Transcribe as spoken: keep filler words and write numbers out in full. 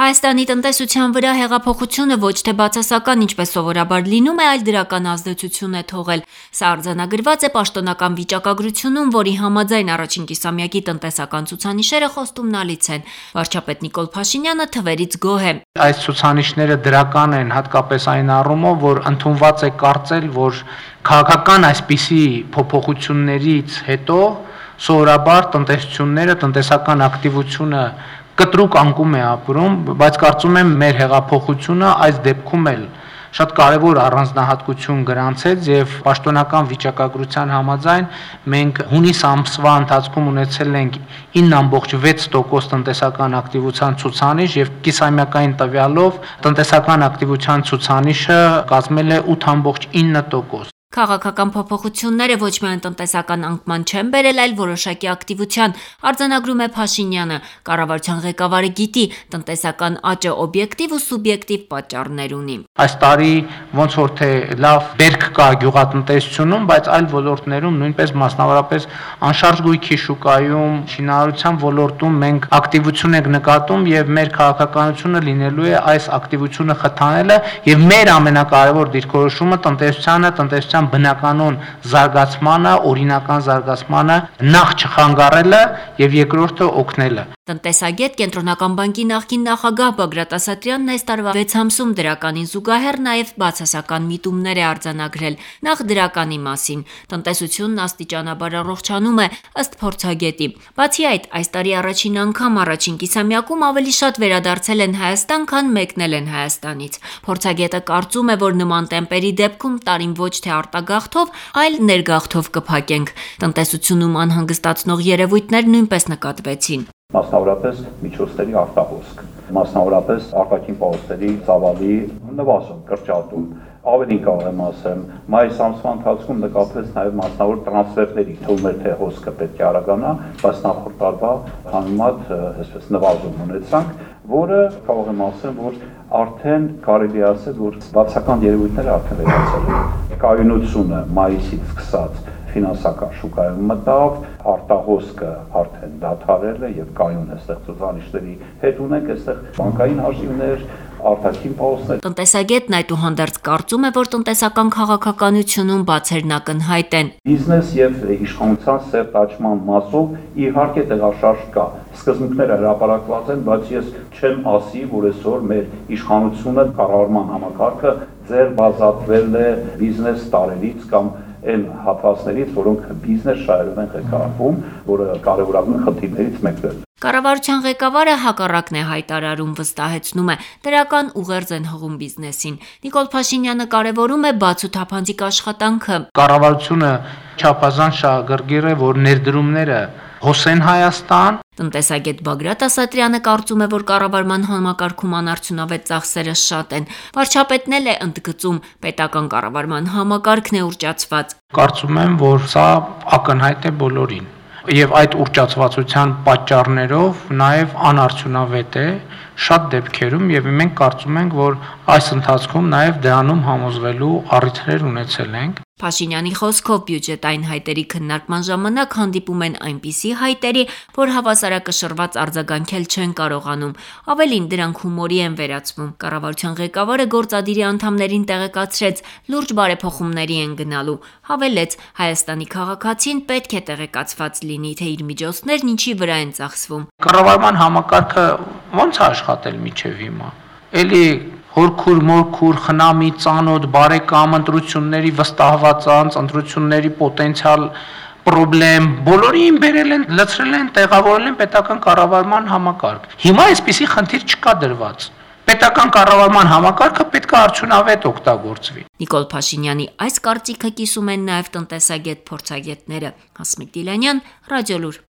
Հայաստանի տնտեսության վրա հեղափոխությունը ոչ թե բացասական, ինչպես սովորաբար լինում է, այլ դրական ազդեցություն է թողել։ Սա արձանագրված է պաշտոնական վիճակագրությունում, որի համաձայն առաջին կիսամյակի տնտեսական ցուցանիշերը խոստումնալից են։ Վարչապետ Նիկոլ Փաշինյանը թվերից գոհ է։ Այս ցուցանիշները դրական են, հատկապես այն առումով, որ ընդունված է կարծել, որ քաղաքական այսպիսի փոփոխություններից հետո սովորաբար տնտեսությունները, տնտեսական ակտիվությունը կտրուկ անկում է ապրում, բայց կարծում եմ մեր հեղափոխությունը այս դեպքում էլ շատ կարևոր առանձնահատկություն գրանցեց եւ պաշտոնական վիճակագրության համաձայն մենք հունիս ամսվա ընթացքում ունեցել ենք ինը ամբողջ վեց տոկոս տնտեսական ակտիվության ցուցանիշ եւ կիսամյակային տվյալով տնտեսական ակտիվության ցուցանիշը կազմել է ութ ամբողջ ինը տոկոս։ Քաղաքական փոփոխությունները ոչ միայն տնտեսական անկման չեն բերել, այլ որոշակի ակտիվության, արձանագրում է Փաշինյանը։ Կառավարության ղեկավարը գիտի, տնտեսական աճը օբյեկտիվ ու սուբյեկտիվ պատճառներ ունի։ Այս տարի ոնց որ թե լավ բերք կա գյուղատնտեսությունում, բայց այլ ոլորտներում, նույնպես մասնավորապես անշարժ գույքի շուկայում, շինարարության ոլորտում մենք ակտիվություն ենք նկատում եւ մեր քաղաքականությունը լինելու է այս ակտիվությունը խթանելը եւ մեր ամենակարևոր դիրքորոշումը տնտեսությանը, տնտեսության բնականոն զարգացմանը, օրինական զարգացմանը նախ չխանգարելը եւ երկրորդը օգնելը։ Տնտեսագետ Կենտրոնական բանկի նախկին նախագահ Բագրատ Ասատրյանն այս տարվա վեց ամսում դրականին զուգահեռ նաև բացասական միտումներ է արձանագրել։ Նախ դրականի մասին։ Տնտեսությունն աստիճանաբար առողջանում է ըստ փորձագետի։ Բացի այդ, այս տարի առաջին անգամ առաջին կիսամյակում ավելի շատ վերադարձել են Հայաստան, քան մեկնել են Հայաստանից։ Փորձագետը կարծում է, որ նման տեմպերի դեպքում տարին ոչ թե արտագաղթով, այլ ներգաղթով կփակենք։ Տնտեսությունում անհանգստացնող երևույթներ նույնպես նկատվեցին։ Մասնավորապես միջոցների արտահոսք, մասնավորապես արտաքին պահոստերի ծավալի նվազում, կրճատում։ Ավելին կարող եմ ասեմ, մայիս ամսվա ընթացքում նկատվեց նաև մասնավոր տրանսֆերների, թվում էր թե հոսքը պետք է արագանա, բայց նախորդ տարվա համեմատ այսպես նվազում ունեցանք, որը կարող եմ ասեմ, որ արդեն կարելի է ասել, որ բացական երևույթները արդեն վերացել են։ Կայունությունը մայիսից սկսած ֆինանսական շուկայում մտավ, արտահոսքը արդեն դադարել է եւ կայուն է ստեղծուժանիշների հետ ունենք այստեղ բանկային հաշիվներ, արտաքին պահոստներ։ Տնտեսագետն այդուհանդերձ կարծում է, որ տնտեսական քաղաքականությունում բացերն ակնհայտ են։ Բիզնես եւ իշխանության սերտ աճման մասով իհարկե տեղաշարժ կա։ Սկզբունքները հրապարակված են, բայց ես չեմ ասի, որ այսօր մեր իշխանությունը կառավարման համակարգը ձեռբազատվել է բիզնես տարերից կամ այն հատվածներից, որոնք բիզնես շահերով են ղեկավարվում, որը կարևորագույն խնդիրներից մեկն է։ Կառավարության ղեկավարը հակառակն է հայտարարում, վստահեցնում է, դրական ուղերձ են հղում բիզնեսին։ Նիկոլ Փաշինյանը կարևորում է բաց ու թափանցիկ աշխատանքը։ Կառավարությունը չափազանց շահագրգիռ է, որ ներդրումները հոսեն Հայաստան։ Տնտեսագետ Բագրատ Ասատրյանը կարծում է, որ կառավարման համակարգում անարդյունավետ ծախսերը շատ են։ Վարչապետն էլ է ընդգծում, պետական կառավարման համակարգն է ուռճացված։ Կարծում եմ, որ սա ակնհայտ է բոլորին։ Եվ այդ ուռճացվածության պատճառներով նաև անարդյունավետ է շատ դեպքերում եւ մենք կարծում ենք, որ այս ընթացքում նաև դրանում համոզվելու առիթներ ունեցել ենք։ Փաշինյանի խոսքով բյուջետային հայտերի քննարկման ժամանակ հանդիպում են այնպիսի հայտերի, որ հավասարակշռված արձագանքել չեն կարողանում, ավելին դրանք հումորի են վերածվում։ Կառավարության ղեկավարը գործադիրի անդամներին տեղեկացրեց, լուրջ բարեփոխումների են գնալու, հավելեց, Հայաստանի քաղաքացին պետք է տեղեկացված լինի, թե իր միջոցներն ինչի վրա են ծախսվում։ Կառավարման համակարգը ո՞նց է աշխատել մինչև հիմա։ Էլի հորքուր, մորքուր, խնամի, ծանոթ, բարեկամ, ընտրությունների վստահված անձ, ընտրությունների պոտենցիալ պրոբլեմ, բոլորին բերել են, լցրել են, տեղավորել են պետական կառավարման համակարգ։ Հիմա այսպիսի խնդիր չկա դրված։ Պետական կառավարման համակարգը պետք է արդյունավետ օգտագործվի։ Նիկոլ Փաշինյանի այս կարծիքը կիսում են նաև տնտեսագետ փորձագետները։ Հասմիկ Դիլանյան, Ռադիոլուր։